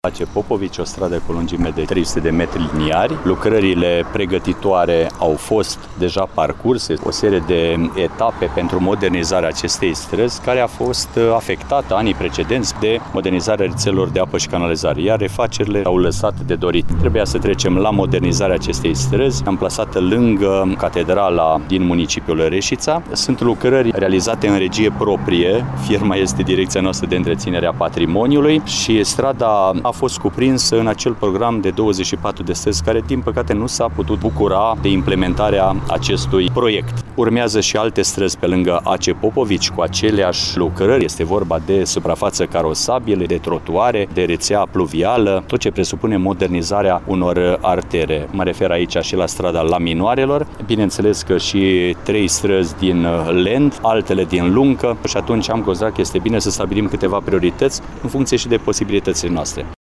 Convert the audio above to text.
AC Popovici, o stradă cu lungime de 300 de metri liniari. Lucrările pregătitoare au fost deja parcurse, o serie de etape pentru modernizarea acestei străzi, care a fost afectată anii precedenți de modernizarea rețelelor de apă și canalizare, iar refacerile au lăsat de dorit. Trebuia să trecem la modernizarea acestei străzi, amplasată lângă catedrala din municipiul Reșița. Sunt lucrări realizate în regie proprie, firma este Direcția noastră de întreținere a patrimoniului și strada a fost cuprinsă în acel program de 24 de străzi care, din păcate, nu s-a putut bucura de implementarea acestui proiect. Urmează și alte străzi pe lângă AC Popovici cu aceleași lucrări. Este vorba de suprafață carosabile, de trotuare, de rețea pluvială, tot ce presupune modernizarea unor artere. Mă refer aici și la strada Laminoarelor, bineînțeles că și 3 străzi din Lent, altele din Luncă, și atunci am considerat că este bine să stabilim câteva priorități în funcție și de posibilitățile noastre.